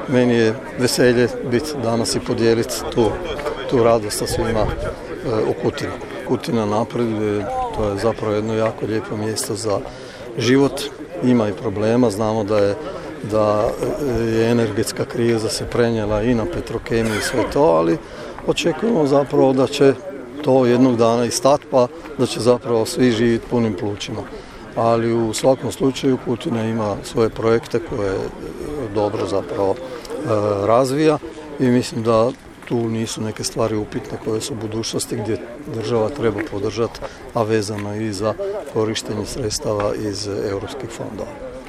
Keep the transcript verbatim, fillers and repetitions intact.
meni je veselje biti danas i podijeliti tu, tu radost sa svima e, u Kutini. Kutina napreduje, to je zapravo jedno jako lijepo mjesto za život, ima i problema, znamo da je da je energetska kriza se prenijela i na Petrokemiju i sve to, ali očekujemo zapravo da će to jednog dana i stati, pa da će zapravo svi živjeti punim plućima. Ali u svakom slučaju Kutina ima svoje projekte koje dobro zapravo e, razvija i mislim da tu nisu neke stvari upitne koje su u budućnosti gdje država treba podržati, a vezano i za korištenje sredstava iz europskih fondova.